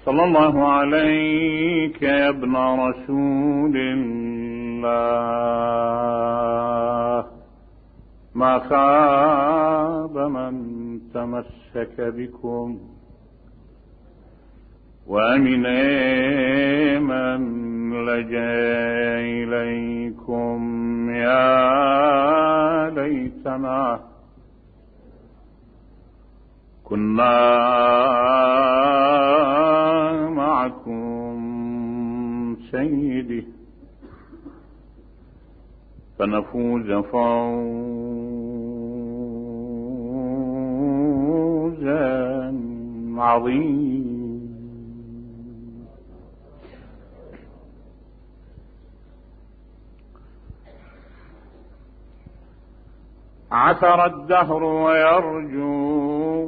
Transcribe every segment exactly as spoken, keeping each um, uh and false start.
صلى الله عليك يا ابن رسول الله. ما خاب من تمسك بكم، وأمن من لجأ إليكم. يا ليتنا كنا معكم سيدي، فنفوز فوزا عظيما. عثر الدهر ويرجو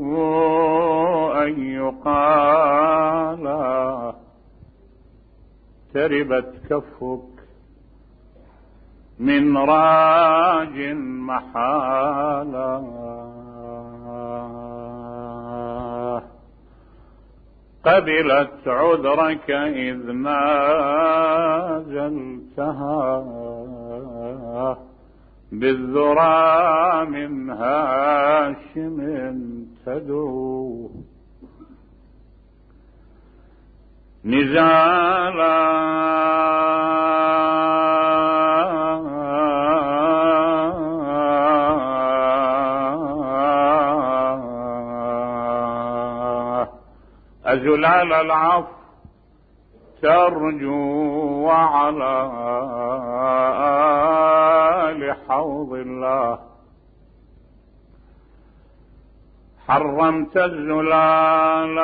أن يقال تربت كفك من راج محالا. قبلت عذرك إذ نازلتها بالذرى من هاشم تدعو نزالا. أزلال العفو ترجو وعلى آل حوض الله حرمت الزلال.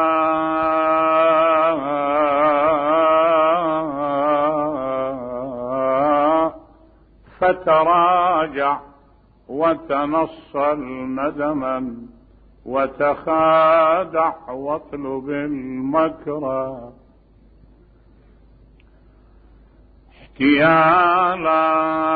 فتراجع وتنصل ندما وتخادع واطلب المكر احتيالا.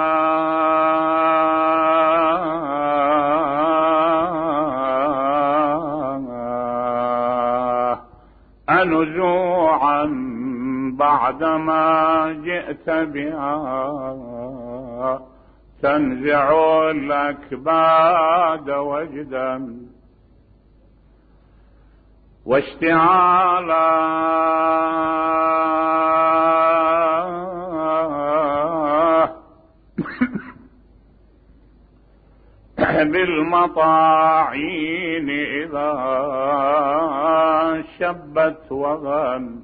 أنزوعا بعدما جئت بها تنزع الأكباد وجدا واشتعالا. بالمطاعين إذا شبت وغن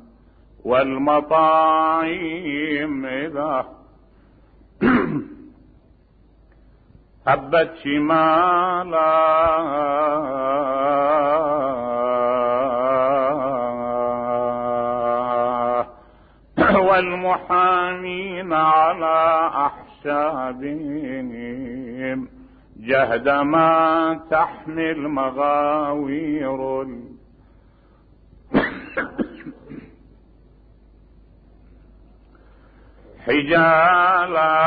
والمطاعيم إذا هبت شمالا. والمحامين على أحسابهم جهد ما تحمل مغاوير حجالا.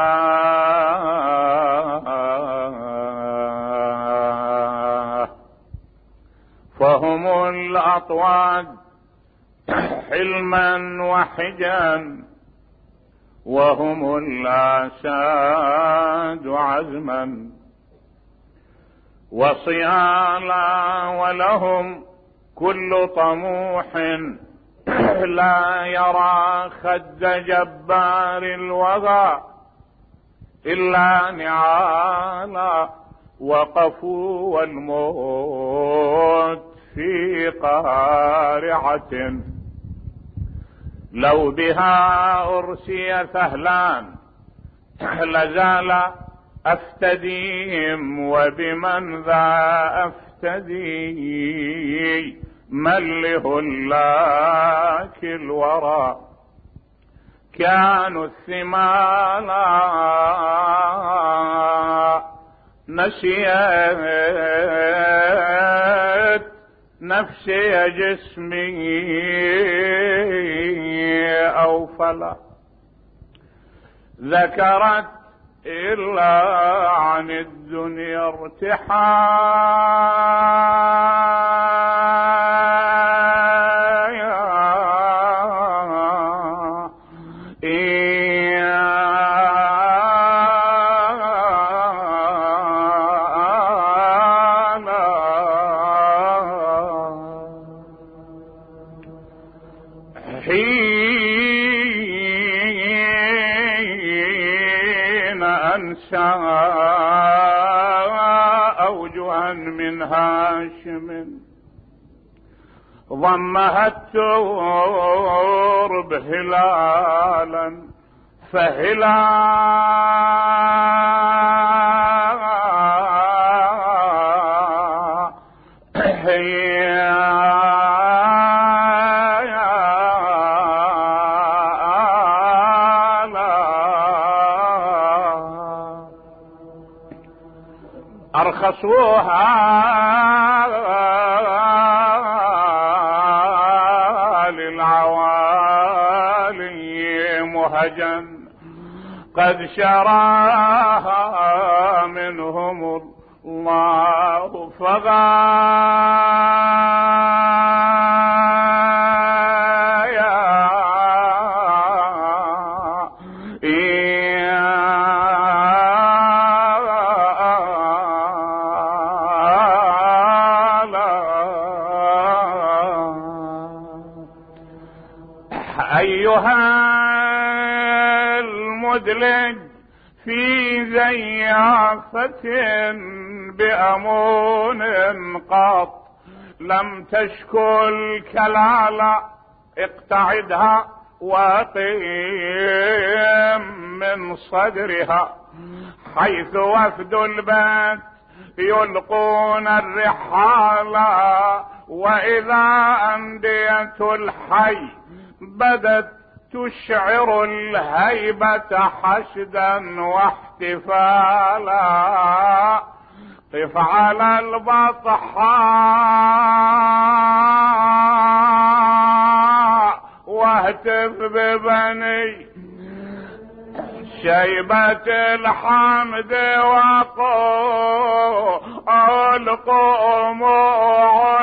فهم الأطواد حلما وحجا وهم الأساد عزما وصيالا. ولهم كل طموح لا يرى خد جبار الوغى إلا نعالا. وقفوا والموت في قارعة لو بها أرسي ثهلان لزال أفتديهم. وبمن ذا أفتدي من لهلاك الورى كانوا الثمالا. نسيت نفسي جسمي أو فلا ذكرت إلا عن الدنيا ارتحايا. أنسى أوجها من هاشم ضمها الترب هلالا فهلا أرخصوها للعوالي مهجا قد شراها منهم الله فغايا أيها المدلج في زيافة بأمون قط لم تشكل كلالا اقتعدها وقيم من صدرها حيث وفد البيت يلقون الرحال وإذا أندية الحي بدت تشعر الهيبة حشدا واحتفالا قف على البطحاء واهتف ببني شيبة الحمد وقول قوموا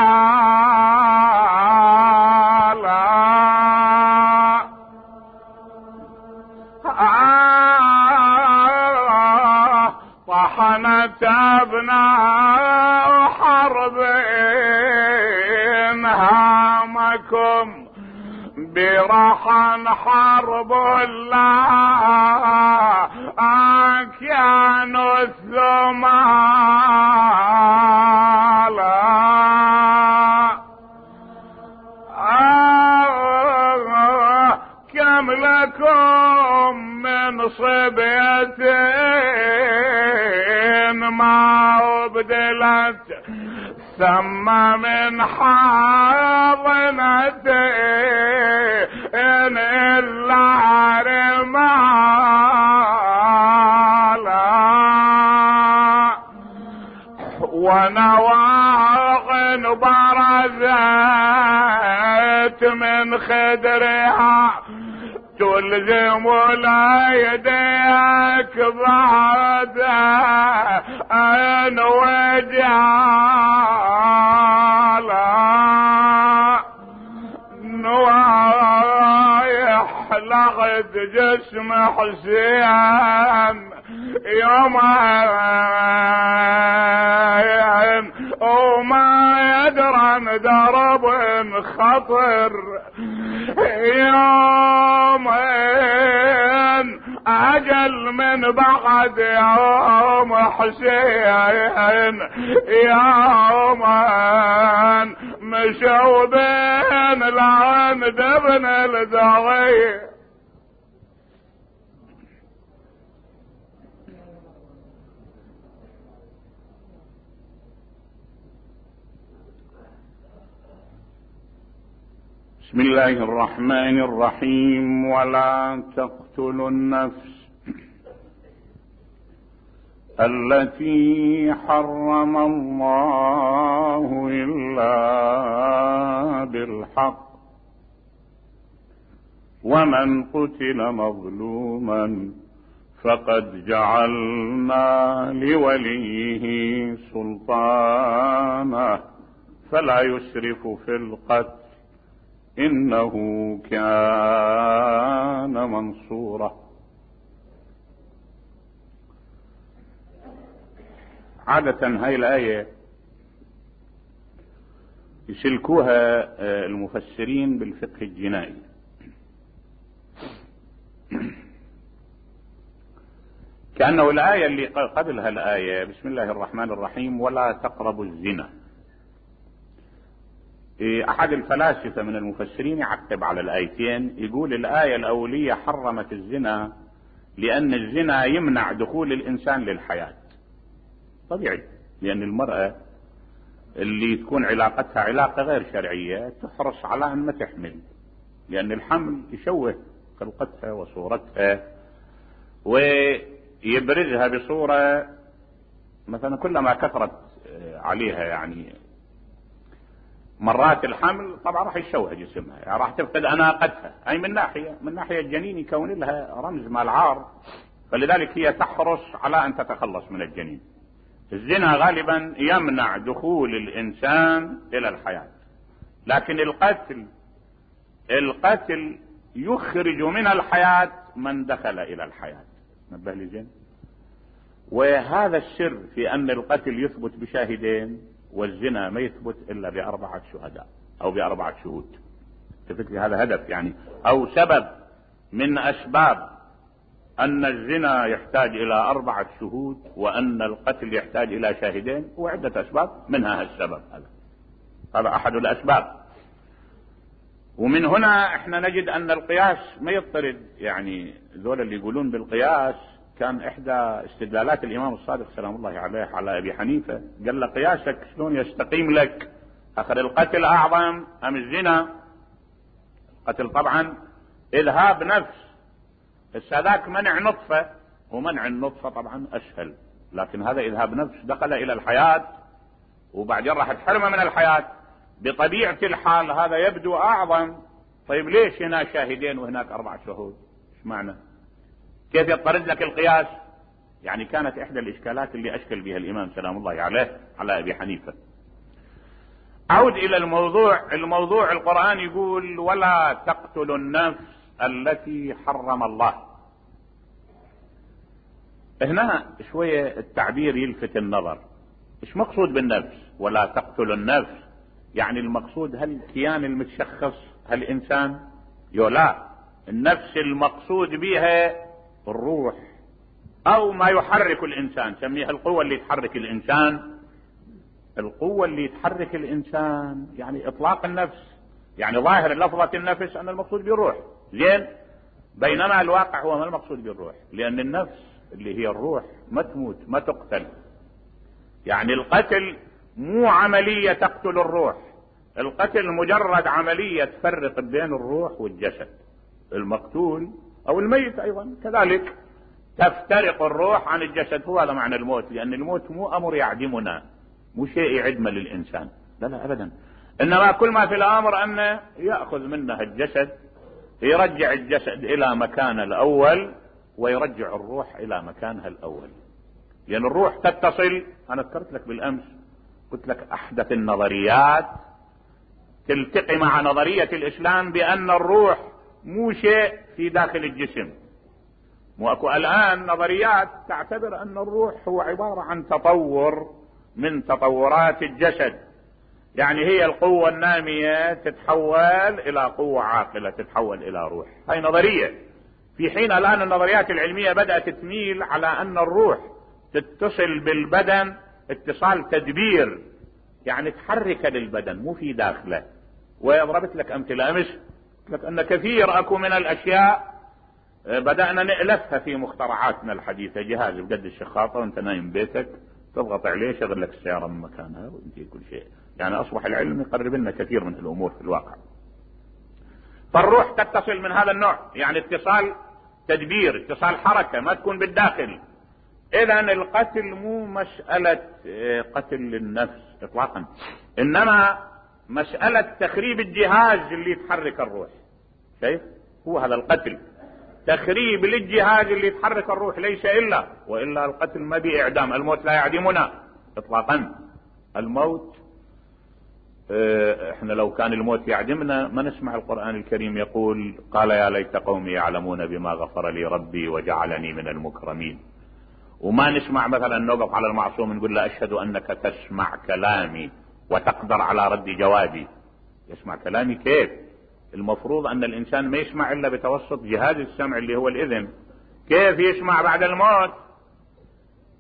عجالا طحنت أبناء حرب هامكم برحا حرب الله كانوا الثمالا كم لكم من صبية ما أبدلت ثم من حاضنة إن إلا رمالا ونواغ برزت من خدرها تلزم الأيديك بعد أن وجالا نوايح لغد جسم حسين يومين وما يدرن درب خطر يومين أجل من بعد يوم حسين يومين مشوا بين العند ابن الدغي بسم الله الرحمن الرحيم ولا تقتلوا النفس التي حرم الله إلا بالحق ومن قتل مظلوما فقد جعلنا لوليه سلطانا فلا يسرف في القتل إنه كان منصورا. عادة هاي الآية يسلكوها المفسرين بالفقه الجنائي لأنه الآية اللي قبلها الآية بسم الله الرحمن الرحيم ولا تقربوا الزنا، أحد الفلاسفة من المفسرين يعقب على الآيتين يقول الآية الأولية حرمت الزنا لأن الزنا يمنع دخول الإنسان للحياة طبيعي، لأن المرأة اللي تكون علاقتها علاقة غير شرعية تحرص على أن ما تحمل، لأن الحمل يشوه خلقتها وصورتها ويبرزها بصورة مثلا كلما كثرت عليها يعني مرات الحمل طبعا راح يشوه جسمها، يعني راح تفقد أناقتها، أي من ناحية من ناحية الجنين يكون لها رمز مال عار، فلذلك هي تحرص على أن تتخلص من الجنين. الزنا غالبا يمنع دخول الإنسان إلى الحياة، لكن القتل القتل يخرج من الحياة من دخل إلى الحياة. نبه لي زين. وهذا السر في أن القتل يثبت بشاهدين والزنا ما يثبت إلا بأربعة شهداء أو بأربعة شهود. تفت لي هذا هدف يعني أو سبب من أسباب أن الزنا يحتاج إلى أربعة شهود وأن القتل يحتاج إلى شاهدين، وعدة أسباب منها السبب هذا، هذا أحد الأسباب. ومن هنا احنا نجد أن القياس ما يضطرد، يعني ذول اللي يقولون بالقياس كان إحدى استدلالات الإمام الصادق سلام الله عليه على أبي حنيفة، قال له قياسك شلون يستقيم لك؟ آخر القتل أعظم أم الزنا؟ القتل طبعا إذهاب نفس، السادات منع نطفة، ومنع النطفة طبعا أسهل، لكن هذا إذهاب نفس دخل إلى الحياة وبعدين راح تحرمه من الحياة، بطبيعة الحال هذا يبدو أعظم. طيب ليش هنا شاهدين وهناك أربع شهود؟ ايش معنى؟ كيف يضطرد لك القياس؟ يعني كانت إحدى الإشكالات اللي أشكل بها الإمام سلام الله عليه على أبي حنيفة. أعود إلى الموضوع. الموضوع القرآن يقول ولا تقتلوا النفس التي حرم الله. هنا شوية التعبير يلفت النظر، ايش مقصود بالنفس؟ ولا تقتلوا النفس، يعني المقصود هل الكيان المتشخص هل الإنسان؟ يولا النفس المقصود بها الروح أو ما يحرك الإنسان، سميها القوة اللي تحرك الإنسان. القوة اللي تحرك الإنسان يعني إطلاق النفس، يعني ظاهر لفظة النفس أن المقصود بالروح، زين، بينما الواقع هو ما المقصود بالروح، لأن النفس اللي هي الروح ما تموت ما تقتل. يعني القتل مو عملية تقتل الروح، القتل مجرد عملية تفرق بين الروح والجسد. المقتول أو الميت أيضا كذلك تفترق الروح عن الجسد، هو هذا معنى الموت، لأن الموت مو أمر يعدمنا، مو شيء يعدم للإنسان، لا لا أبدا، إنما كل ما في الأمر أنه يأخذ منها الجسد، يرجع الجسد إلى مكانه الأول ويرجع الروح إلى مكانها الأول، لأن الروح تتصل. أنا ذكرت لك بالأمس قلت لك أحدث النظريات تلتقي مع نظرية الإسلام بأن الروح مو شيء في داخل الجسم. واكو الآن نظريات تعتبر أن الروح هو عبارة عن تطور من تطورات الجسد، يعني هي القوة النامية تتحول إلى قوة عاقلة تتحول إلى روح، هاي نظرية. في حين الآن النظريات العلمية بدأت تميل على أن الروح تتصل بالبدن اتصال تدبير، يعني تحرك للبدن مو في داخله. وضربت لك أمثلة أمس، لك أن كثير أكو من الأشياء بدأنا نألفها في مخترعاتنا الحديثة، جهاز بقد الشخاطة وانت نايم بيتك تضغط عليه يشغل لك السيارة من مكانها وانتهي كل شيء، يعني أصبح العلم يقرب لنا كثير من الأمور في الواقع. فالروح تتصل من هذا النوع، يعني اتصال تدبير اتصال حركة ما تكون بالداخل. إذا القتل مو مسألة قتل للنفس إطلاقا، إنما مسألة تخريب الجهاز اللي يتحرك الروح. شايف؟ هو هذا القتل، تخريب للجهاز اللي يتحرك الروح، ليس إلا وإلا القتل ما بإعدام، الموت لا يعدمنا إطلاقا. الموت احنا لو كان الموت يعدمنا ما نسمع القرآن الكريم يقول قال يا ليت قومي يعلمون بما غفر لي ربي وجعلني من المكرمين، وما نسمع مثلا نوقف على المعصوم نقول له أشهد أنك تسمع كلامي وتقدر على رد جوابي. يسمع كلامي كيف؟ المفروض أن الإنسان ما يسمع إلا بتوسط جهاز السمع اللي هو الإذن، كيف يسمع بعد الموت؟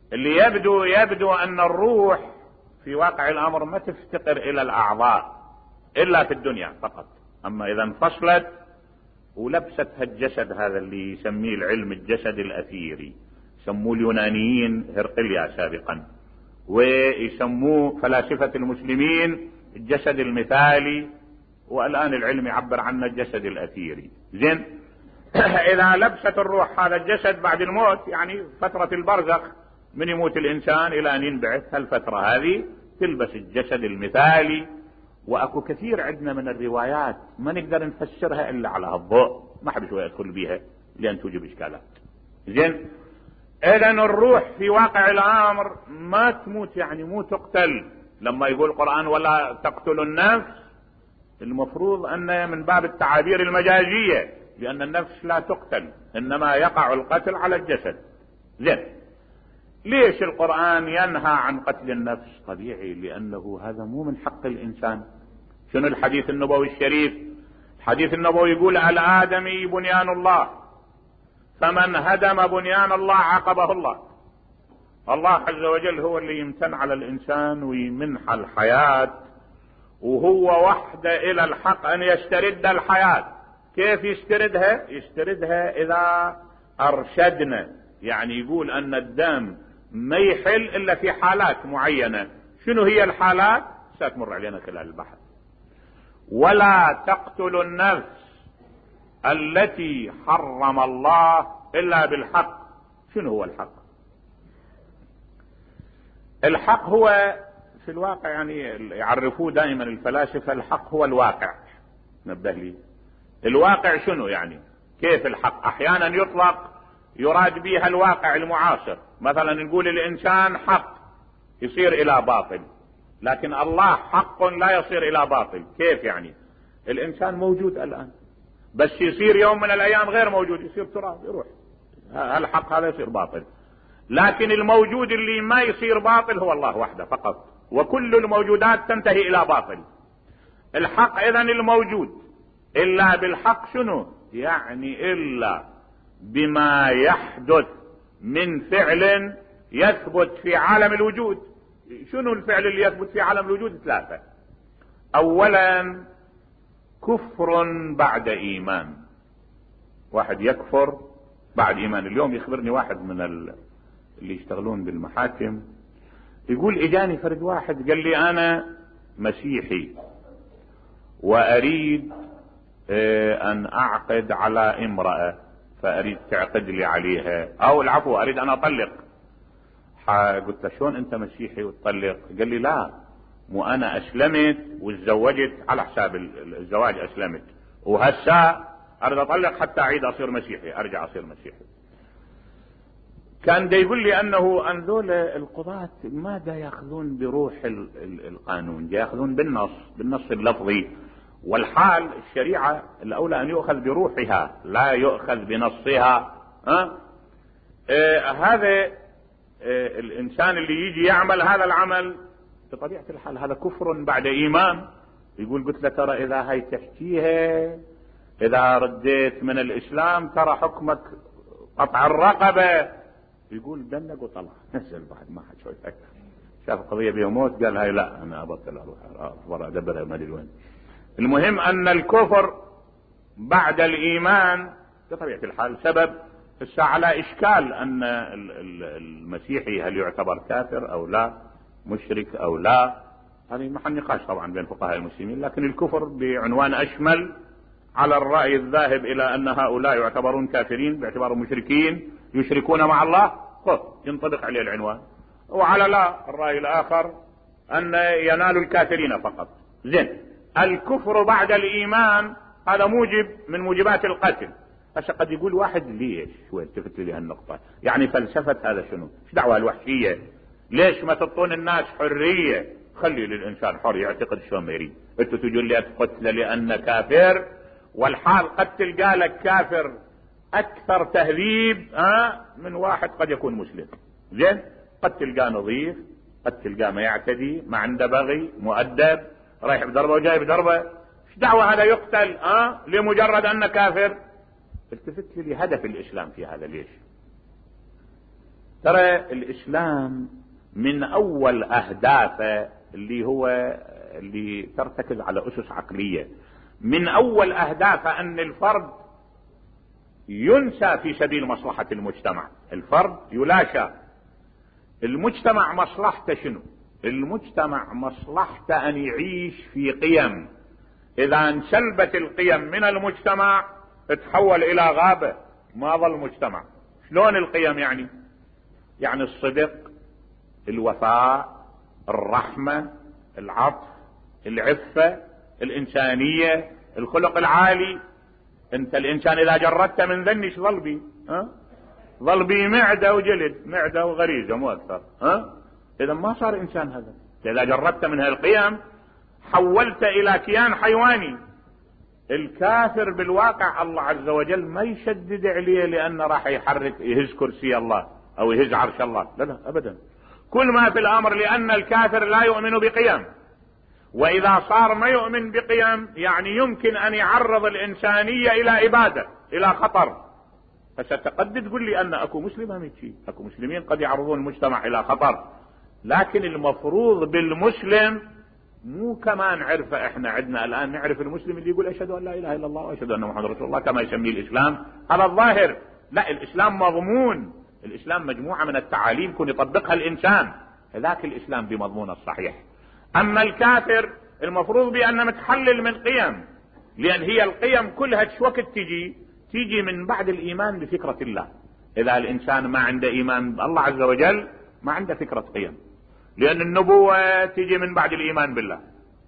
اللي يبدو يبدو ان الروح في واقع الامر ما تفتقر الى الاعضاء الا في الدنيا فقط، اما اذا انفصلت ولبستها الجسد هذا اللي يسميه العلم الجسد الاثيري، يسموه اليونانيين هرقليا سابقا، ويسموه فلاسفة المسلمين الجسد المثالي، والان العلم يعبر عنه الجسد الاثيري. زين، اذا لبست الروح هذا الجسد بعد الموت، يعني فترة البرزخ من يموت الانسان الى ان ينبعث، هالفترة هذه تلبس الجسد المثالي. واكو كثير عندنا من الروايات ما نقدر نفسرها الا على هالضوء، ما حد شوية يدخل بيها لان توجب اشكالات. زين، اذا الروح في واقع الامر ما تموت، يعني مو تقتل. لما يقول القرآن ولا تقتلوا النفس، المفروض ان من باب التعابير المجازية، لان النفس لا تقتل، انما يقع القتل على الجسد. زين، ليش القرآن ينهى عن قتل النفس؟ طبيعي، لانه هذا مو من حق الانسان. شنو الحديث النبوي الشريف؟ الحديث النبوي يقول الآدمي بنيان الله، فمن هدم بنيان الله عاقبه الله. الله عز وجل هو اللي يمتن على الانسان ويمنح الحياة، وهو وحده الى الحق ان يسترد الحياة. كيف يستردها؟ يستردها اذا ارشدنا، يعني يقول ان الدم ما يحل الا في حالات معينة. شنو هي الحالات؟ ستمر علينا خلال البحث. ولا تقتلوا النفس التي حرم الله الا بالحق. شنو هو الحق؟ الحق هو في الواقع، يعني يعرفوه دائما الفلاسفة، الحق هو الواقع. نبه لي، الواقع شنو يعني؟ كيف الحق؟ احيانا يطلق يراد بها الواقع المعاصر، مثلا نقول الانسان حق يصير الى باطل، لكن الله حق لا يصير الى باطل. كيف يعني؟ الانسان موجود الان، بس يصير يوم من الايام غير موجود، يصير تراب يروح، الحق هذا يصير باطل. لكن الموجود اللي ما يصير باطل هو الله وحده فقط، وكل الموجودات تنتهي الى باطل. الحق اذا الموجود الا بالحق شنو يعني؟ الا بما يحدث من فعل يثبت في عالم الوجود. شنو الفعل اللي يثبت في عالم الوجود؟ ثلاثة. اولا كفر بعد ايمان، واحد يكفر بعد ايمان. اليوم يخبرني واحد من اللي يشتغلون بالمحاكم، يقول اجاني فرد واحد قال لي انا مسيحي واريد ان اعقد على امرأة، فاريد تعقد لي عليها، او العفو اريد ان اطلق. قلت له شلون انت مسيحي وتطلق؟ قال لي لا، مو انا اسلمت وتزوجت على حساب الزواج، اسلمت وهسا اريد اطلق حتى اعيد اصير مسيحي، ارجع اصير مسيحي. كان دا يقول لي انه ان ذول القضاة ما دا ياخذون بروح القانون، دا ياخذون بالنص، بالنص اللفظي، والحال الشريعة الاولى ان يؤخذ بروحها لا يؤخذ بنصها. ها آه هذا آه الانسان اللي يجي يعمل هذا العمل بطبيعة الحال هذا كفر بعد ايمان. يقول قلت له ترى اذا هاي تحكيها، اذا رديت من الاسلام ترى حكمك قطع الرقبة. يقول دنق وطلع نزل بعد ما حد شوي فكر، شاف القضية بها موت، قال هاي لا انا ابطل اروح اخبر ادبرها ما ادري وين. المهم ان الكفر بعد الايمان بطبيعة الحال سبب. الساعة على اشكال ان المسيحي هل يعتبر كافر او لا، مشرك او لا، هذه محل نقاش طبعا بين فقهاء المسلمين. لكن الكفر بعنوان اشمل على الرأي الذاهب الى ان هؤلاء يعتبرون كافرين باعتبارهم مشركين يشركون مع الله، ينطبق عليه العنوان. وعلى لا الرأي الاخر ان ينال الكافرين فقط. زين، الكفر بعد الايمان هذا موجب من موجبات القتل. هسه قد يقول واحد ليش والتفت لي هالنقطة، يعني فلسفة هذا شنو؟ ايش دعوة الوحشية؟ ليش ما تعطون الناس حرية؟ خلي للانسان حر يعتقد شو ما يريد. انتوا تقول لي تقتل لان كافر، والحال قد تلقى لك كافر اكثر تهذيب ها من واحد قد يكون مسلم. زين، قد تلقى نظيف، قد تلقى ما يعتدي، ما عنده بغي، مؤدب، رايح بدربه وجاي بدربه. ايش دعوة هذا يقتل ها لمجرد انه كافر؟ التفت لي هدف الاسلام في هذا ليش؟ ترى الاسلام من اول اهدافه اللي هو اللي ترتكز على اسس عقلية، من اول اهدافه ان الفرد ينسى في سبيل مصلحة المجتمع. الفرد يلاشى، المجتمع مصلحته شنو؟ المجتمع مصلحته ان يعيش في قيم، اذا انسلبت القيم من المجتمع تتحول الى غابة، ما ظل مجتمع. شلون القيم يعني؟ يعني الصدق، الوفاء، الرحمة، العطف، العفة، الانسانية، الخلق العالي. انت الانسان اذا جردت من ذني ايش ظل بي؟ ها؟ ظل بي معدة وجلد، معدة وغريزة مو اكثر. ها؟ اذا ما صار انسان هذا. اذا جردت من هالقيم حولت الى كيان حيواني. الكافر بالواقع الله عز وجل ما يشدد عليه لانه راح يحرك يهز كرسي الله او يهز عرش الله، لا لا ابدا. كل ما في الامر لان الكافر لا يؤمن بقيم، واذا صار ما يؤمن بقيم يعني يمكن ان يعرض الانسانية الى ابادة، الى خطر. فستقد تقول لي ان اكو مسلم هم شيء، اكو مسلمين قد يعرضون المجتمع الى خطر، لكن المفروض بالمسلم مو كمان نعرفه. احنا عندنا الان نعرف المسلم اللي يقول اشهد ان لا اله الا الله واشهد ان محمد رسول الله كما يسميه الاسلام على الظاهر. لا، الاسلام مضمون، الاسلام مجموعة من التعاليم كن يطبقها الانسان، هذاك الاسلام بمضمونه الصحيح. اما الكافر المفروض بانه متحلل من قيم، لان هي القيم كلها شو وقت تجي؟ تيجي من بعد الايمان بفكرة الله. اذا الانسان ما عنده ايمان بالله عز وجل ما عنده فكرة قيم، لان النبوة تيجي من بعد الايمان بالله،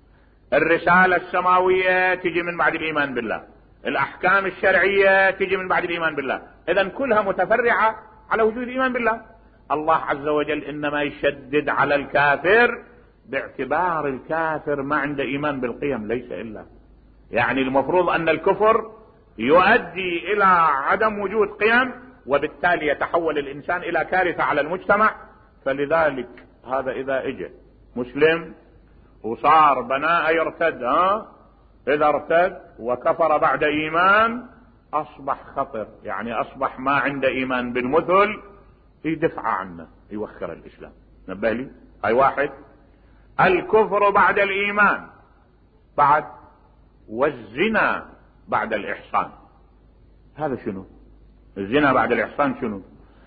الرسالة السماوية تيجي من بعد الايمان بالله، الاحكام الشرعية تيجي من بعد الايمان بالله. اذا كلها متفرعة على وجود الايمان بالله. الله عز وجل انما يشدد على الكافر باعتبار الكافر ما عنده ايمان بالقيم، ليس الا يعني المفروض ان الكفر يؤدي الى عدم وجود قيم، وبالتالي يتحول الانسان الى كارثة على المجتمع. فلذلك هذا اذا اجى مسلم وصار بناء يرتد، ها اذا ارتد وكفر بعد ايمان اصبح خطر، يعني اصبح ما عنده ايمان بالمثل، يدفع عنه يوخر الاسلام. نبه لي هاي واحد. الكفر بعد الايمان بعد، والزنا بعد الاحصان. هذا شنو؟ الزنا بعد الاحصان شنو؟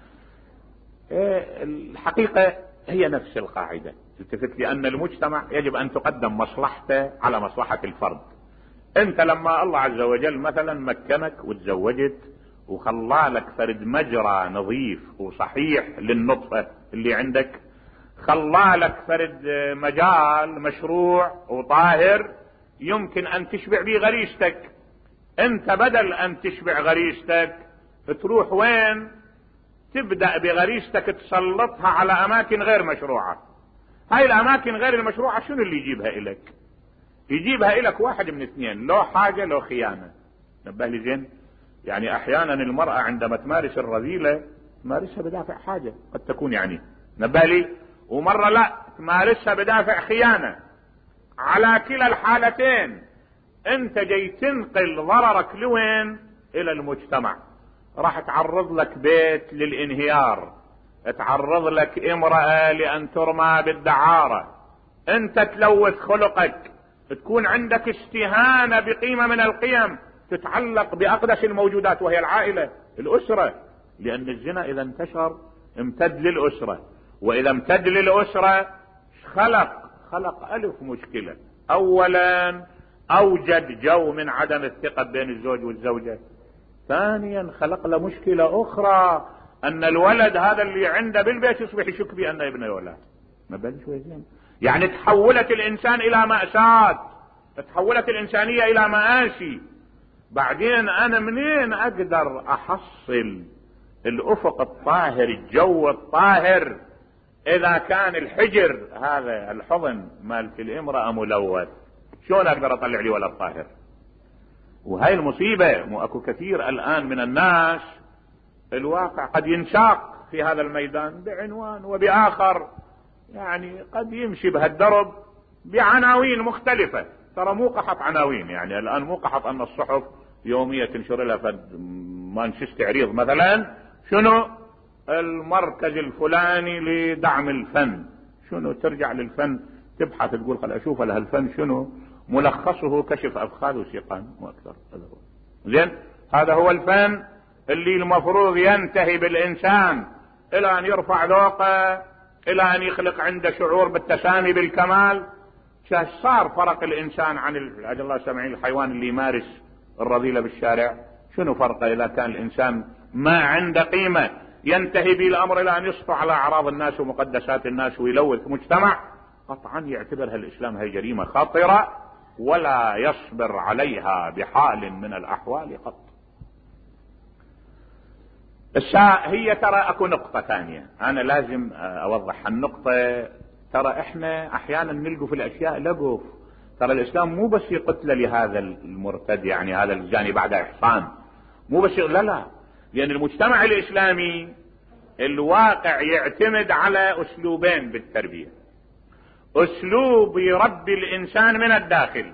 إيه الحقيقة هي نفس القاعدة. التفت لان المجتمع يجب ان تقدم مصلحته على مصلحة الفرد. انت لما الله عز وجل مثلا مكنك وتزوجت وخلالك فرد مجرى نظيف وصحيح للنطفة اللي عندك، خلالك فرد مجال مشروع وطاهر يمكن ان تشبع به غريزتك، انت بدل ان تشبع غريزتك تروح وين؟ تبدأ بغريزتك تسلطها على اماكن غير مشروعة. هاي الاماكن غير المشروعة شنو اللي يجيبها الك؟ يجيبها الك واحد من اثنين، لو حاجة لو خيانة. نبه لي زين. يعني احيانا المرأة عندما تمارس الرذيلة تمارسها بدافع حاجة قد تكون يعني، نبه لي، ومرة لا تمارسها بدافع خيانة. على كلا الحالتين انت جاي تنقل ضررك لوين؟ الى المجتمع. راح تعرض لك بيت للانهيار، تعرض لك امرأة لان ترمى بالدعارة، انت تلوث خلقك، تكون عندك استهانة بقيمة من القيم تتعلق باقدس الموجودات وهي العائلة، الاسرة. لان الزنا اذا انتشر امتد للاسرة، واذا امتد للاسرة خلق خلق الف مشكلة. اولا اوجد جو من عدم الثقة بين الزوج والزوجة. ثانيا خلق له مشكلة اخرى، ان الولد هذا اللي عنده بالبيت يصبح يشك بانه ابنه ولا ما بالي شوي زين. يعني تحولت الانسان الى مأساة، تحولت الانسانية الى مآسي. بعدين انا منين اقدر احصل الافق الطاهر، الجو الطاهر، اذا كان الحجر هذا الحضن مالت الامرأة ملوث؟ شلون اقدر اطلع لي ولد طاهر؟ وهاي المصيبة. مو اكو كثير الان من الناس الواقع قد ينشاق في هذا الميدان بعنوان وبآخر، يعني قد يمشي بهالدرب بعناوين مختلفة. ترى مو قحط عناوين، يعني الان مو قحط ان الصحف يومية تنشر لها فد مانشست عريض مثلا شنو المركز الفلاني لدعم الفن. شنو ترجع للفن تبحث تقول خل اشوف لها الفن شنو ملخصه كشف افخاذ وسيقان مو اكثر. هذا هو زين، هذا هو الفن اللي المفروض ينتهي بالانسان الى ان يرفع ذوقه، الى ان يخلق عنده شعور بالتسامي بالكمال. صار فرق الانسان عن الله سامعين الحيوان اللي يمارس الرذيلة بالشارع؟ شنو فرقه اذا كان الانسان ما عنده قيمة ينتهي به الامر الى ان يسطو على اعراض الناس ومقدسات الناس ويلوث مجتمع؟ قطعا يعتبرها الاسلام هي جريمة خطرة ولا يصبر عليها بحال من الاحوال قط. الشاء هي ترى اكو نقطة ثانية انا لازم اوضح النقطة. ترى احنا احيانا نلقوا في الاشياء لقف. ترى الاسلام مو بس يقتل لهذا المرتد يعني هذا الزاني بعد احصان، مو بس لا لا، لان المجتمع الاسلامي الواقع يعتمد على اسلوبين بالتربية. اسلوب يربي الانسان من الداخل،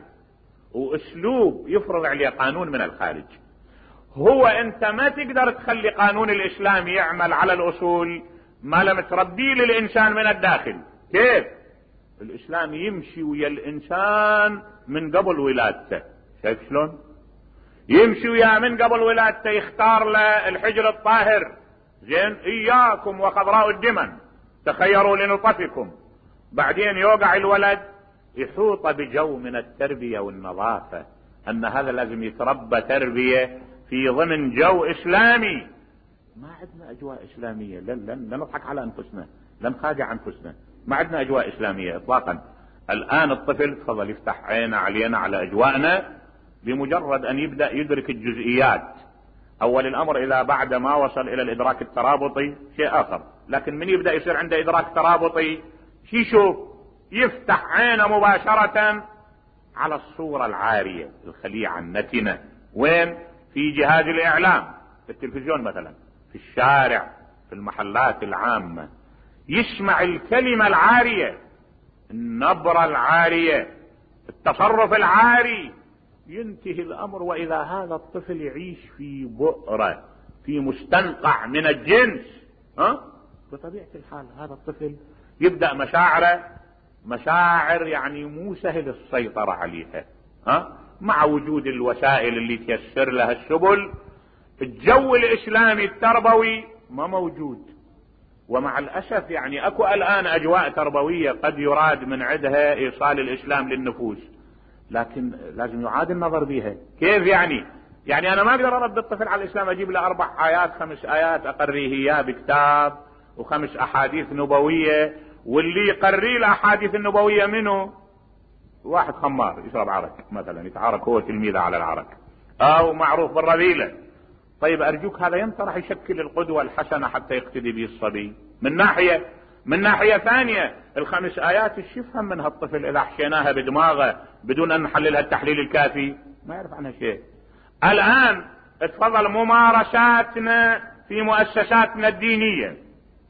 واسلوب يفرض عليه قانون من الخارج. هو انت ما تقدر تخلي قانون الاسلام يعمل على الاصول ما لم تربيه للانسان من الداخل. كيف؟ الاسلام يمشي ويا الانسان من قبل ولادته. شايف شلون يمشي وياه من قبل ولادته؟ يختار له الحجر الطاهر، زين، اياكم وخضراء الدمن تخيروا لنطفكم. بعدين يوقع الولد يحوط بجو من التربية والنظافة، ان هذا لازم يتربى تربية في ضمن جو اسلامي. ما عندنا اجواء اسلامية، لن, لن, لن نضحك على انفسنا، لن نخادع انفسنا، ما عندنا اجواء اسلامية اطلاقا. الان الطفل تفضل يفتح عينه علينا على اجواءنا بمجرد ان يبدأ يدرك الجزئيات. اول الامر اذا بعد ما وصل الى الادراك الترابطي شيء اخر، لكن من يبدأ يصير عنده ادراك ترابطي شي يشوف؟ يفتح عينه مباشرة على الصورة العارية الخليعة النتنة. وين؟ في جهاز الاعلام، في التلفزيون مثلا، في الشارع، في المحلات العامة. يسمع الكلمة العارية، النبرة العارية، التصرف العاري، ينتهي الامر واذا هذا الطفل يعيش في بؤرة، في مستنقع من الجنس. ها؟ بطبيعة الحال هذا الطفل يبدأ مشاعره مشاعر يعني مو سهل السيطرة عليها. ها؟ مع وجود الوسائل اللي تيسر لها السبل، الجو الاسلامي التربوي ما موجود. ومع الاسف يعني اكو الان اجواء تربوية قد يراد من عندها ايصال الاسلام للنفوس، لكن لازم يعاد النظر بها. كيف يعني؟ يعني انا ما اقدر ارد الطفل على الاسلام اجيب له اربع ايات خمس ايات اقريه اياه بكتاب وخمس احاديث نبوية، واللي يقري له احاديث النبوية منه واحد خمار يشرب عرق مثلا، يتعارك هو تلميذه على العرق، او معروف بالرذيلة. طيب ارجوك هذا ينطى راح يشكل القدوة الحسنة حتى يقتدي به الصبي من ناحية. من ناحية ثانية الخمس ايات ايش يفهم منها الطفل اذا حشيناها بدماغه بدون ان نحللها التحليل الكافي؟ ما يعرف عنها شيء. الان اتفضل ممارساتنا في مؤسساتنا الدينية،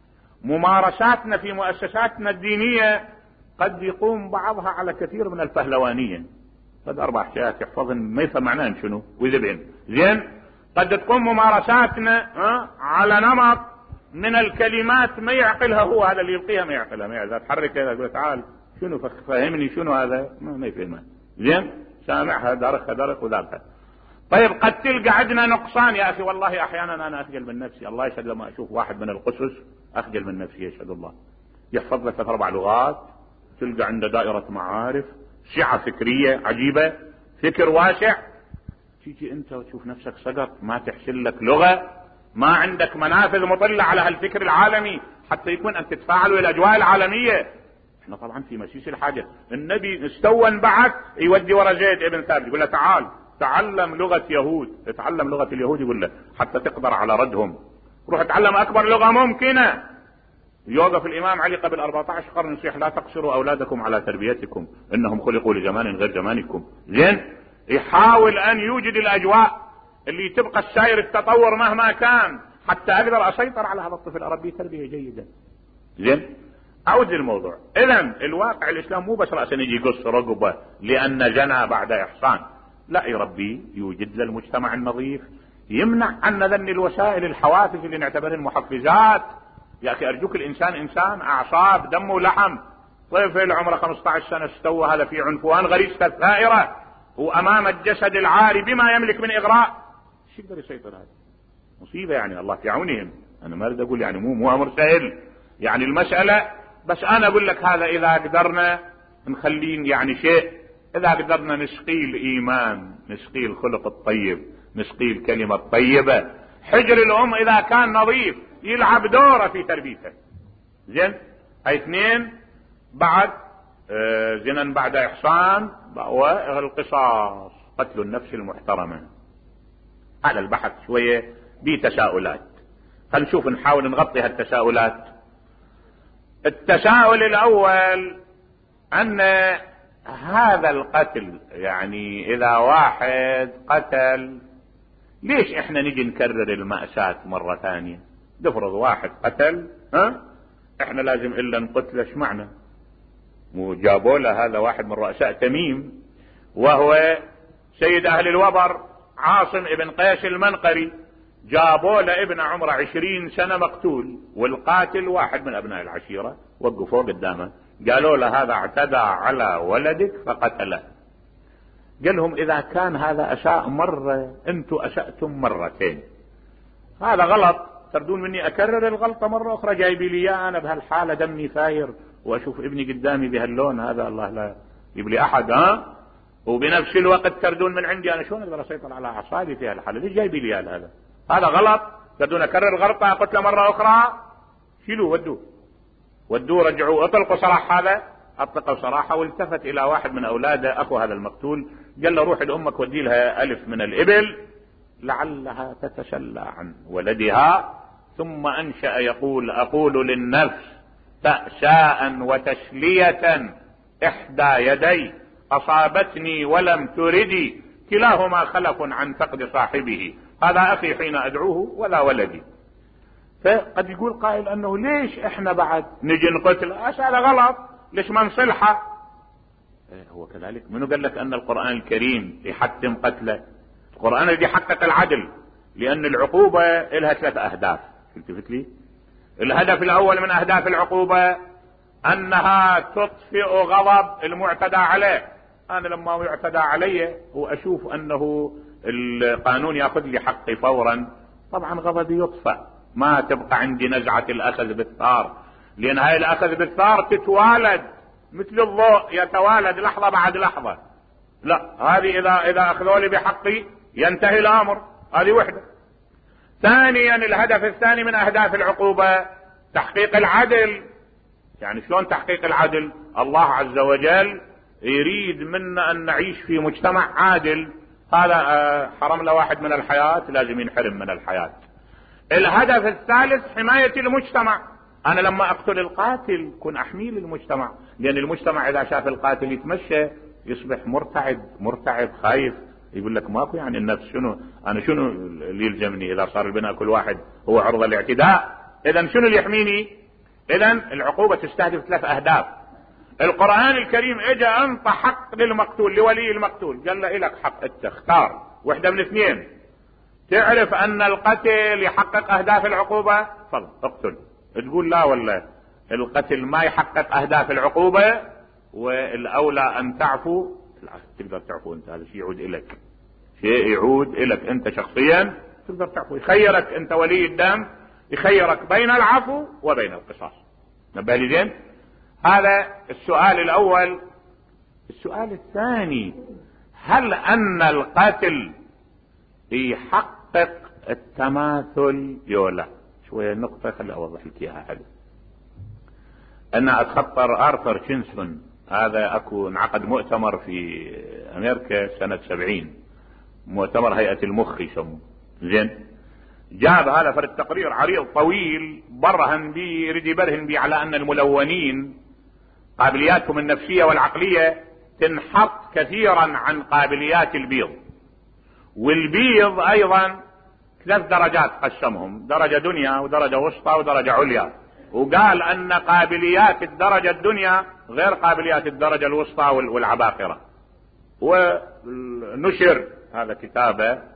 ممارساتنا في مؤسساتنا الدينية قد يقوم بعضها على كثير من الفهلوانية. قد اربع اشياء يحفظن ما يفهم معناهن شنو ويذبهن. زين، قد تقوم ممارساتنا على نمط من الكلمات ما يعقلها هو، هذا اللي يلقيها ما يعقلها، ما يعقلها. تحرك يقول تعال شنو فهمني شنو هذا، ما, ما يفهمها. زين، سامعها درخها درخ وذاكها. طيب قد تلقى عندنا نقصان يا اخي، والله احيانا انا اخجل من نفسي، الله يشهد لما اشوف واحد من القسس اخجل من نفسي يشهد الله، يحفظ له ثلاث اربع لغات، تلقى عنده دائرة معارف، سعة فكرية عجيبة، فكر واسع. تيجي انت وتشوف نفسك سقط، ما تحسن لك لغة، ما عندك منافذ مطلة على هالفكر العالمي حتى يكون ان تتفاعل ويا الاجواء العالمية. احنا طبعا في مسيس الحاجة. النبي استوى انبعث يودي ورا زيد ابن ثابت يقول له تعال تعلم لغة يهود، اتعلم لغة اليهود يقول له حتى تقدر على ردهم، روح اتعلم اكبر لغة ممكنة. يوقف الامام علي قبل أربعة عشر قرن يصيح لا تقصروا اولادكم على تربيتكم انهم خلقوا لزمان غير زمانكم. زين، يحاول ان يوجد الاجواء اللي تبقى السائر التطور مهما كان حتى اقدر اسيطر على هذا الطفل اربيه تربية جيدة. زين، اعود للموضوع. اذا الواقع الاسلام مو بس رأسا يجي يقص رقبة لان جنى بعد احصان، لا، يربي، يوجد له المجتمع النظيف، يمنع عن ذن الوسائل الحوافز اللي نعتبرها محفزات. يا اخي ارجوك، الانسان انسان اعصاب دم ولحم. طفل عمره خمسة عشر سنة استوى هذا في عنفوان غريزته الثائرة، وامام الجسد العاري بما يملك من اغراء، شو يقدر يسيطر؟ هذا مصيبة يعني، الله في عونهم. انا ما اريد اقول يعني مو مو امر سهل يعني المسألة، بس انا اقول لك هذا اذا قدرنا نخلين يعني شيء، اذا قدرنا نسقي الايمان، نسقي الخلق الطيب، نسقي الكلمة الطيبة. حجر الام اذا كان نظيف يلعب دوره في تربيته. زين، هاي اثنين. بعد آه زنا بعد احصان والقصاص، قتل النفس المحترمة. على البحث شوية بتساؤلات، خلينا نشوف نحاول نغطي هالتساؤلات. التساؤل الاول ان هذا القتل، يعني اذا واحد قتل، ليش احنا نجي نكرر المأساة مرة ثانية؟ نفرض واحد قتل، ها احنا لازم الا نقتله، ايش معنى؟ مو جابوا له هذا واحد من رؤساء تميم، وهو سيد اهل الوبر عاصم ابن قيس المنقري، جابوا له ابن عمره عشرين سنة مقتول، والقاتل واحد من ابناء العشيرة، وقفوه قدامه قالوا له هذا اعتدى على ولدك فقتله. قال لهم اذا كان هذا اساء مرة، انتم اسأتم مرتين، هذا غلط، تردون مني اكرر الغلطة مرة اخرى؟ جايبي لي انا بهالحالة دمي فاير واشوف ابني قدامي بهاللون هذا، الله لا يجيب لي احد. ها وبنفس الوقت تردون من عندي انا شلون اقدر اسيطر على اعصابي في هالحالة؟ ليش جايبي لي هذا؟ هذا غلط، تردون اكرر الغلطة قتله مرة اخرى؟ شيلوه ودوه ودوه رجعوه، اطلقوا سراح. هذا اطلقوا سراحه، والتفت الى واحد من اولاده اخو هذا المقتول، قال له روح لامك ودي لها الف من الابل لعلها تتسلى عن ولدها. ثم انشأ يقول اقول للنفس تأساء وتسلية احدى يدي اصابتني ولم تردي، كلاهما خلف عن فقد صاحبه، هذا اخي حين ادعوه ولا ولدي. فقد يقول قائل انه ليش احنا بعد نجي نقتل؟ اسئلة غلط، ليش ما نصلحه؟ هو كذلك. منو قال لك ان القرآن الكريم يحتم قتله؟ القرآن الذي يحقق العدل، لان العقوبة لها ثلاث اهداف. التفت لي، الهدف الاول من اهداف العقوبة انها تطفئ غضب المعتدى عليه. انا لما يعتدى علي واشوف انه القانون ياخذ لي حقي فورا، طبعا غضبي يطفئ، ما تبقى عندي نزعة الاخذ بالثار، لان هاي الاخذ بالثار تتوالد مثل الضوء، يتوالد لحظة بعد لحظة. لا، هذه اذا اذا اخذوا لي بحقي ينتهي الامر، هذه وحدة. ثانيا الهدف الثاني من اهداف العقوبة تحقيق العدل. يعني شلون تحقيق العدل؟ الله عز وجل يريد منا ان نعيش في مجتمع عادل، هذا حرم له واحد من الحياة لازم ينحرم من الحياة. الهدف الثالث حماية المجتمع، انا لما اقتل القاتل كن احمي للمجتمع، لان المجتمع اذا شاف القاتل يتمشى يصبح مرتعد مرتعب خايف، يقول لك ماكو يعني النفس، شنو انا شنو اللي يلزمني اذا صار البناء كل واحد هو عرضة للاعتداء؟ اذا شنو اللي يحميني؟ اذا العقوبة تستهدف ثلاث اهداف. القرآن الكريم اجى انطى حق للمقتول، لولي المقتول، قال له لك حق انت اختار واحدة من اثنين، تعرف ان القتل يحقق اهداف العقوبة، تفضل اقتل. تقول لا والله القتل ما يحقق اهداف العقوبة والاولى ان تعفو، تقدر تعفو انت، هذا شيء يعود الك، شيء يعود الك انت شخصيا، تقدر تعفو. يخيرك انت ولي الدم، يخيرك بين العفو وبين القصاص. نبه لي زين. هذا السؤال الاول. السؤال الثاني، هل ان القتل يحقق التماثل يولا؟ شوية النقطة خلي اوضح لك اياها حلو. انا اتخطر ارثر كينسون، هذا اكو انعقد مؤتمر في امريكا سنة سبعين، مؤتمر هيئة المخ يسموه. زين، جاب هذا فرد تقرير عريض طويل برهن بي، يريد يبرهن بي على ان الملونين قابلياتهم النفسية والعقلية تنحط كثيرا عن قابليات البيض، والبيض ايضا ثلاث درجات قسمهم، درجة دنيا ودرجة وسطى ودرجة عليا، وقال ان قابليات الدرجة الدنيا غير قابليات الدرجة الوسطى والعباقرة. ونشر هذا كتابه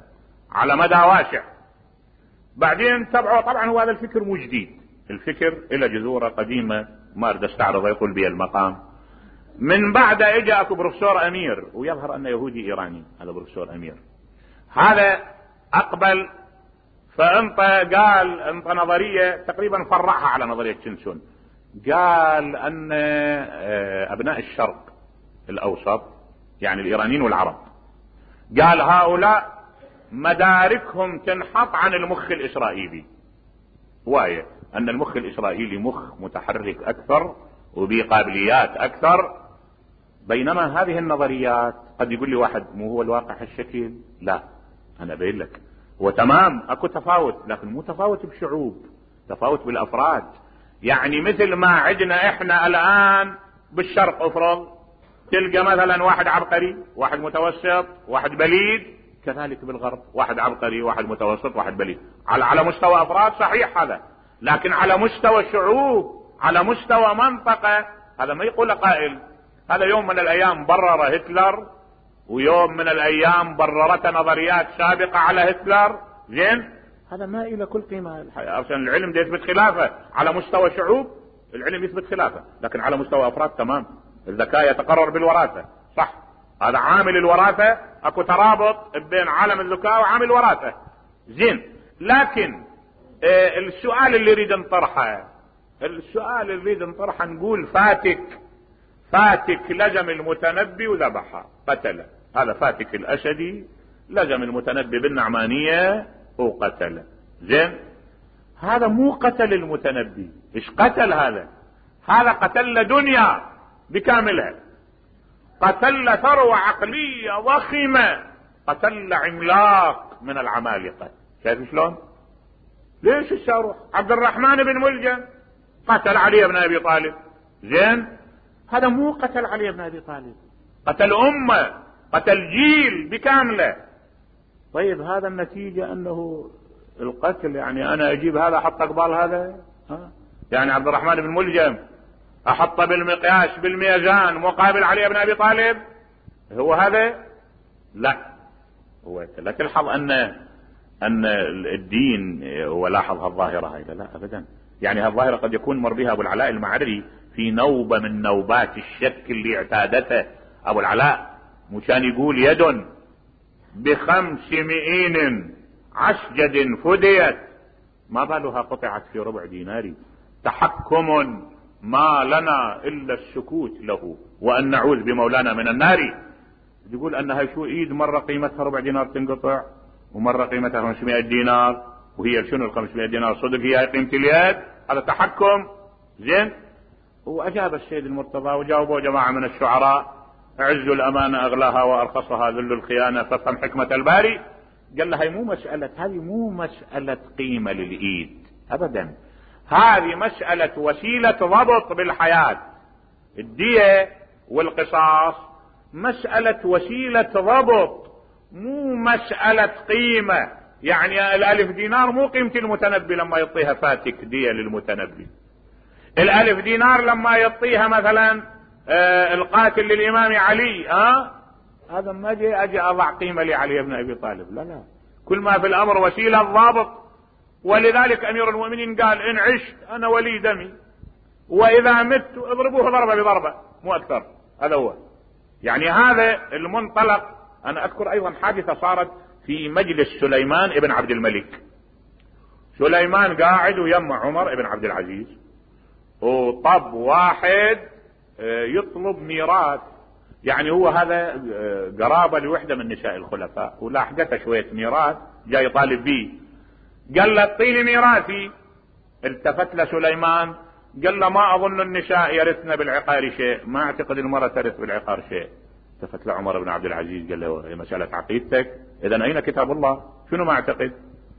على مدى واسع. بعدين تبعه طبعا هو هذا الفكر مو جديد، الفكر الى جذوره قديمه ما اريد استعرض يطول بي المقام. من بعد اجى اكو بروفيسور امير، ويظهر انه يهودي ايراني هذا بروفيسور امير، هذا اقبل فانطى قال انطى نظريه تقريبا فرعها على نظريه تشنسون. قال ان ابناء الشرق الاوسط يعني الايرانيين والعرب، قال هؤلاء مداركهم تنحط عن المخ الاسرائيلي، وايه ان المخ الاسرائيلي مخ متحرك اكثر وبقابليات اكثر، بينما هذه النظريات قد يقول لي واحد مو هو الواقع هالشكل، لا انا بقول لك هو تمام اكو تفاوت، لكن مو تفاوت بشعوب، تفاوت بالافراد. يعني مثل ما عندنا احنا الان بالشرق افرض تلقى مثلا واحد عبقري واحد متوسط واحد بليد، كذلك بالغرب واحد عبقري واحد متوسط واحد بليد، على على مستوى افراد صحيح هذا، لكن على مستوى شعوب على مستوى منطقة هذا ما يقول قائل. هذا يوم من الايام برر هتلر، ويوم من الايام بررت نظريات سابقة على هتلر، زين هذا ما الى كل قيمة. اصلا العلم ده يثبت خلافه على مستوى شعوب، العلم يثبت خلافه، لكن على مستوى افراد تمام. الذكاء يتقرر بالوراثة صح، هذا عامل الوراثة، اكو ترابط بين عالم الذكاء وعامل الوراثة، زين. لكن آه السؤال اللي يريد نطرحه، السؤال اللي يريد نطرحه نقول فاتك فاتك لجم المتنبي وذبحه قتله، هذا فاتك الاسدي لجم المتنبي بالنعمانية وقتله، زين. هذا مو قتل المتنبي، ايش قتل هذا؟ هذا قتل دنيا بكاملها، قتل ثروة عقلية ضخمة، قتل عملاق من العمالقة. شايف شلون؟ ليش الشاروخ عبد الرحمن بن ملجم قتل علي بن ابي طالب، زين. هذا مو قتل علي بن ابي طالب، قتل امة، قتل جيل بكامله. طيب هذا النتيجة انه القتل، يعني انا اجيب هذا احط قبال هذا، ها؟ يعني عبد الرحمن بن ملجم احط بالمقياس بالميزان مقابل علي بن ابي طالب، هو هذا؟ لا. هو لا تلحظ ان ان الدين ولاحظ هالظاهرة هاي، لا ابدا. يعني هالظاهرة قد يكون مر بها ابو العلاء المعري في نوبة من نوبات الشك اللي اعتادته ابو العلاء، مشان يقول يد بخمس مئين عشجد فديت ما بالها قطعت في ربع دينار، تحكم ما لنا الا السكوت له وان نعوذ بمولانا من النار. يقول انها شو ايد مرة قيمتها ربع دينار تنقطع ومرة قيمتها خمسمائة دينار، وهي شنو ال خمسمائة دينار صدق هي قيمة اليد؟ هذا تحكم، زين. واجاب السيد المرتضى وجاوبوا جماعة من الشعراء: عز الامانة اغلاها وارخصها ذل الخيانة فافهم حكمة الباري. قال له هاي مو مسألة، هذه مو مسألة قيمة للايد ابدا، هذه مسألة وسيلة ضبط بالحياة. الدية والقصاص مسألة وسيلة ضبط، مو مسألة قيمة. يعني الالف دينار مو قيمة المتنبي لما يعطيها فاتك دية للمتنبي، الالف دينار لما يعطيها مثلا آه القاتل للامام علي، ها آه؟ هذا ما اجي اجي اضع قيمة لعلي بن ابي طالب، لا لا، كل ما في الامر وسيلة ضابط. ولذلك امير المؤمنين قال: ان عشت انا ولي دمي، واذا مت اضربوه ضربة بضربة مو اكثر. هذا هو يعني هذا المنطلق. انا اذكر ايضا حادثة صارت في مجلس سليمان ابن عبد الملك. سليمان قاعد ويم عمر ابن عبد العزيز، وطب واحد يطلب ميراث، يعني هو هذا قرابة لوحدة من نساء الخلفاء ولاحقته شوية ميراث جاي يطالب بيه. قال له: اعطيني ميراثي. التفت له سليمان قال له: ما اظن النساء يرثن بالعقار شيء، ما اعتقد المرأة ترث بالعقار شيء. التفت له عمر بن عبد العزيز قال له: هي مسألة عقيدتك، اذا اين كتاب الله؟ شنو ما اعتقد؟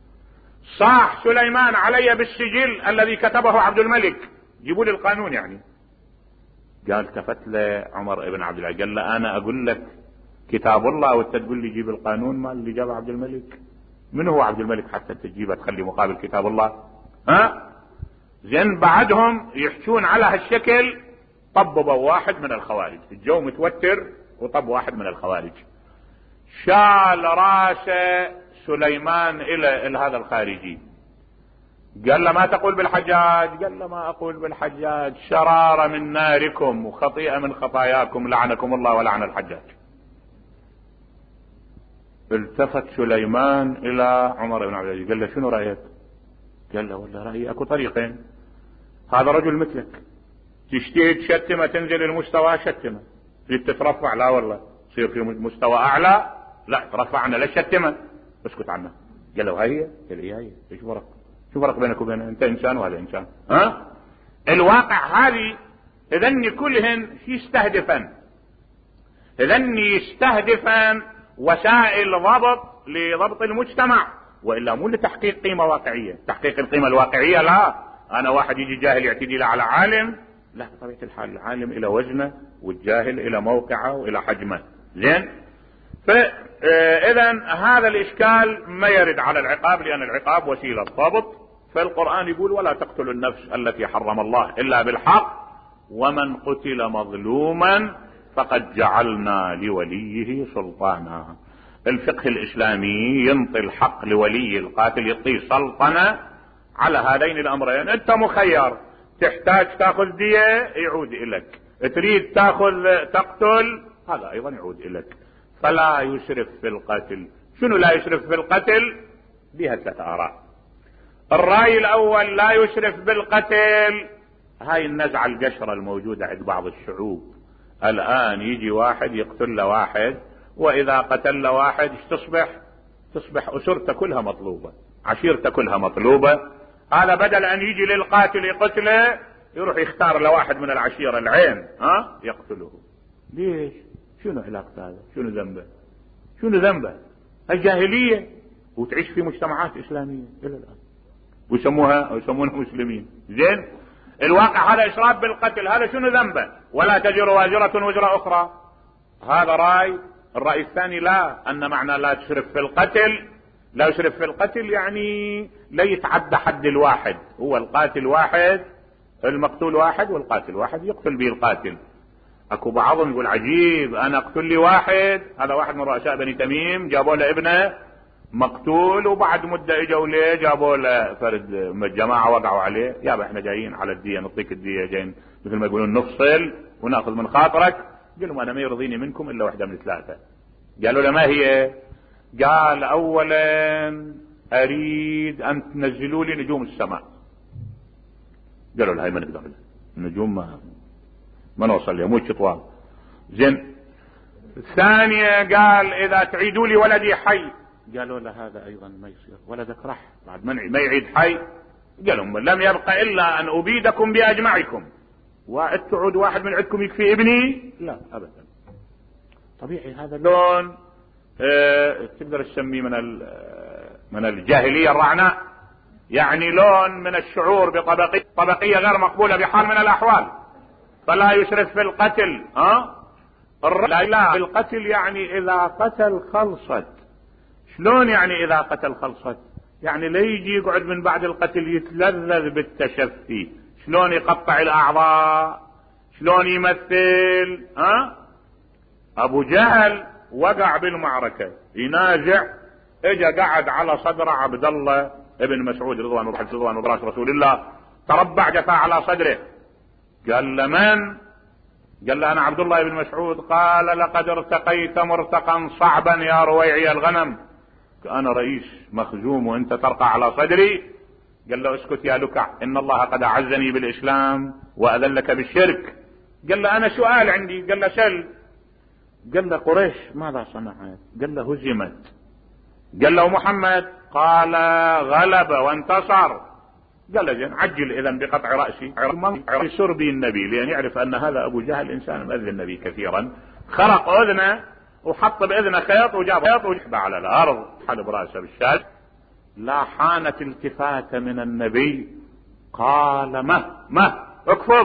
صاح سليمان علي بالسجل الذي كتبه عبد الملك، جيبوا لي القانون يعني. قال التفت له عمر بن عبد العزيز قال له: انا اقول لك كتاب الله وانت تقول لي جيب القانون مال اللي جابه عبد الملك؟ من هو عبد الملك حتى تجيبه تخلي مقابل كتاب الله؟ ها زين. بعدهم يحشون على هالشكل، طببوا واحد من الخوارج، الجو متوتر وطب واحد من الخوارج، شال راسه سليمان الى, إلى هذا الخارجي، قال له ما تقول بالحجاج؟ قال له ما اقول بالحجاج، شرارة من ناركم وخطيئة من خطاياكم، لعنكم الله ولعن الحجاج. التفت سليمان الى عمر بن عبد العزيز قال له شنو رأيك؟ قال له والله رأيي اكو طريقين، هذا رجل مثلك تشتهي تشتمه تنزل المستوى شتمه، تريد تترفع لا والله تصير في مستوى اعلى لا ترفعنا لا شتمه اسكت عنه. قال له هي؟ قال لي هي. ايش فرق؟ شو فرق بينك وبينه؟ انت انسان وهذا انسان. ها الواقع هذه اذن كلهن يستهدفن اذن يستهدفن وسائل ضبط لضبط المجتمع، والا مو لتحقيق قيمه واقعيه. تحقيق القيمه الواقعيه لا، انا واحد يجي جاهل يعتدي له على عالم، لا بطبيعه الحال العالم الى وزنه والجاهل الى موقعه والى حجمه. زين، فاذا هذا الاشكال ما يرد على العقاب، لان العقاب وسيله ضبط. فالقرآن يقول ولا تقتلوا النفس التي حرم الله الا بالحق ومن قتل مظلوما فقد جعلنا لوليه سلطانا. الفقه الاسلامي ينطي الحق لولي القاتل، يعطيه سلطنة على هذين الامرين. انت مخير، تحتاج تاخذ دية يعود اليك، تريد تاخذ تقتل هذا ايضا يعود اليك. فلا يسرف في القتل. شنو لا يسرف في القتل؟ بها ثلاثة آراء. الرأي الاول لا يسرف بالقتل، هاي النزعة القشرة الموجودة عند بعض الشعوب الان، يجي واحد يقتل له واحد، واذا قتل له واحد تصبح تصبح اسرته كلها مطلوبة، عشيرته كلها مطلوبة. هذا بدل ان يجي للقاتل يقتله يروح يختار له واحد من العشيرة العين ها يقتله. ليش؟ شنو علاقة هذا؟ شنو ذنبه؟ شنو ذنبه؟ الجاهلية، وتعيش في مجتمعات اسلامية الى الان ويسموها ويسمونها مسلمين. زين، الواقع هذا اشراف بالقتل، هذا شنو ذنبه؟ ولا تزر وازرة وزر اخرى. هذا راي. الراي الثاني لا، ان معنى لا تشرف في القتل، لا يشرف في القتل يعني لا يتعدى حد الواحد، هو القاتل واحد المقتول واحد والقاتل واحد يقتل به القاتل. اكو بعضهم يقول عجيب انا اقتل لي واحد، هذا واحد من رؤساء بني تميم جابوا له ابنه مقتول، وبعد مدة اجوا ليه جابوا له فرد من الجماعة وقعوا عليه، يابا احنا جايين على الدية نعطيك الدية، جايين مثل ما يقولون نفصل وناخذ من خاطرك. قال لهم انا ما يرضيني منكم الا واحدة من ثلاثة. قالوا له ما هي؟ قال اولا اريد ان تنزلوا لي نجوم السماء. قالوا له هاي ما نقدر لها، النجوم ما ما نوصل لها، مو طوال. زين، الثانية قال اذا تعيدوا لي ولدي حي. قالوا له هذا ايضا ما يصير، ولدك راح بعد ما يعيد حي. قالوا لم يبقى الا ان ابيدكم باجمعكم، وتعود واحد من عندكم يكفي ابني؟ لا ابدا. طبيعي هذا لون اه تقدر تسميه من من الجاهلية الرعناء، يعني لون من الشعور بطبقية طبقية غير مقبولة بحال من الاحوال. فلا يسرف في القتل. ها أه؟ لا لا القتل يعني اذا قتل خلصت. شلون يعني اذا قتل خلصت؟ يعني لا يجي يقعد من بعد القتل يتلذذ بالتشفي، شلون يقطع الاعضاء، شلون يمثل. ها ابو جهل وقع بالمعركة ينازع، اجا قعد على صدر عبد الله ابن مسعود رضوان الله رضوان الله رسول الله، تربع جفا على صدره. قال له من؟ قال له انا عبد الله بن مسعود. قال لقد ارتقيت مرتقا صعبا يا رويعي الغنم، انا رئيس مخزوم وانت ترقى على صدري. قال له اسكت يا لكع، ان الله قد اعزني بالاسلام واذلك بالشرك. قال له انا سؤال عندي. قال له سل. قال له قريش ماذا صنعت؟ قال له هزمت. قال له محمد؟ قال غلب وانتصر. قال له زين عجل اذا بقطع رأسي يسر بي النبي، لان يعرف ان هذا ابو جهل انسان مؤذي النبي كثيرا. خرق اذنه وحط باذنه خيط وجاب خيط وجحبه على الارض، حلب راسه بالشاج. لا حانت التفاته من النبي، قال ما ما اكفر.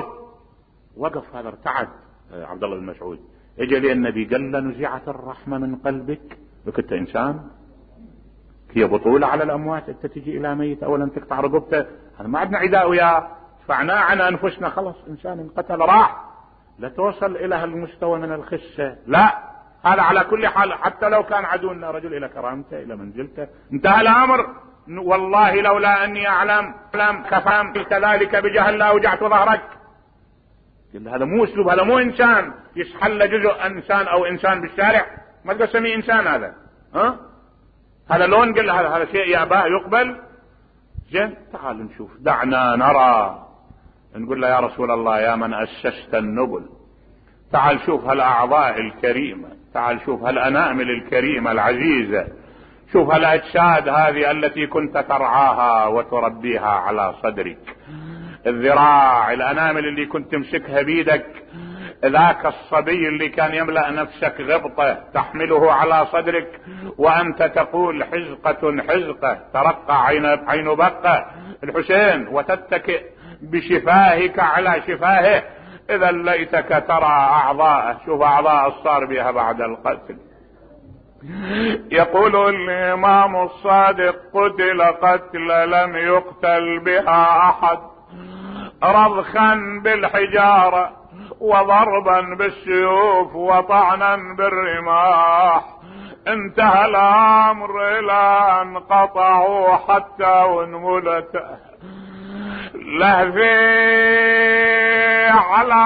وقف هذا ارتعد عبد الله بن مسعود. اجى لي النبي قال له نزعت الرحمه من قلبك؟ لك انت انسان؟ هي بطولة على الاموات انت تجي الى ميت اولا تقطع رقبته؟ هذا ما عندنا عداء وياه، دفعناه عن انفسنا، خلاص انسان انقتل راح. لا توصل الى هالمستوى من الخسة، لا هذا على كل حال حتى لو كان عدونا رجل إلى كرامته إلى منزلته انتهى الأمر. والله لولا أني أعلم كفام كذلك بجهل لا أوجعت ظهرك. هذا مو أسلوب، هذا مو إنسان يسحل جزء إنسان أو إنسان بالشارع، ما تقدر تسميه إنسان هذا. ها هذا لون قل هذا هذا شيء يأباه يقبل. زين تعال نشوف، دعنا نرى، نقول له يا رسول الله يا من أسست النبل، تعال شوف هالأعضاء الكريمة، تعال شوف هالأنامل الكريمة العزيزة، شوف هالأجساد هذه التي كنت ترعاها وتربيها على صدرك، الذراع، الأنامل اللي كنت تمسكها بيدك، ذاك الصبي اللي كان يملأ نفسك غبطة تحمله على صدرك وأنت تقول حزقة حزقة ترقى عين عين بقة الحسين وتتكئ بشفاهك على شفاهه. إذا ليتك ترى أعضاءه، شوف أعضاء الصار بها بعد القتل. يقول الإمام الصادق قتل قتل لم يقتل بها أحد، رضخا بالحجارة وضربا بالسيوف وطعنا بالرماح، انتهى الأمر إلى أن قطعوا حتى انملت لهفي على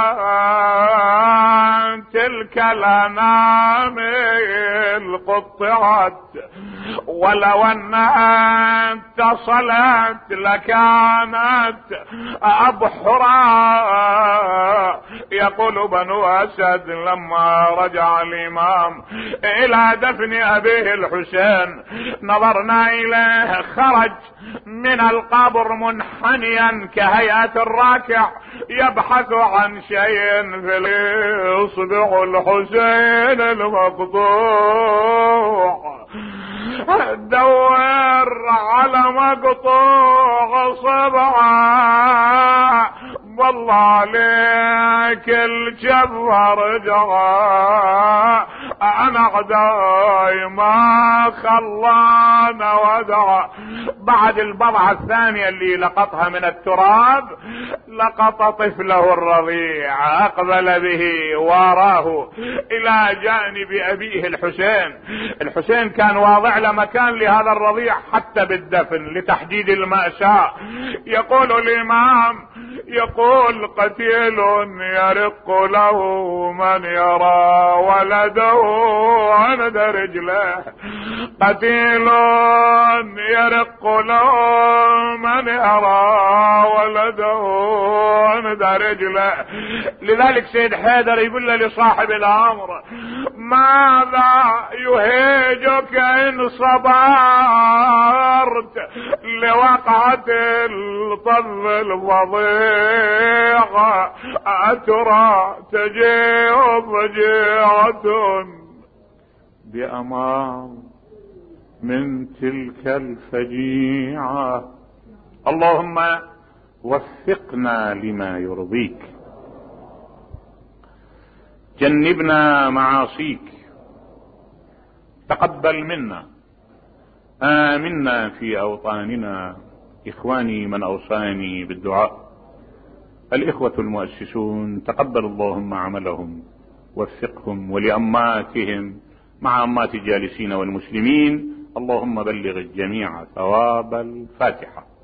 تلك الأنامل قطعت، ولو أنها اتصلت لكانت أبحرا. يقول بنو أسد لما رجع الإمام إلى دفن أبيه الحسين نظرنا إليه خرج من القبر منحنيا كهيئة الراكع يبحث عن شيء في إصبع الحسين المقطوع، دور على مقطوع صبعه، والله عليك الجبر رجعه، انا عداي ما خلانا ودعا. بعد البضعة الثانية اللي لقطها من التراب لقط طفله الرضيع اقبل به وراه الى جانب ابيه الحسين. الحسين كان واضع له مكان لهذا الرضيع حتى بالدفن لتحديد المأساة. يقول الامام يقول قتيل يرق له من يرى ولده عند رجله، قتيل يرق له من يرى ولده عند رجله. لذلك سيد حيدر يقول له لصاحب الامر ماذا يهيجك ان صبرت لوقعة الطف الفظيع، أترى تجيء فجيعة بأمان من تلك الفجيعة. اللهم وفقنا لما يرضيك، جنبنا معاصيك، تقبل منا، آمنا في أوطاننا. إخواني من أوصاني بالدعاء الإخوة المؤسسون، تقبل اللهم عملهم، وفقهم ولأماتهم مع أمات الجالسين والمسلمين. اللهم بلغ الجميع ثواب الفاتحة.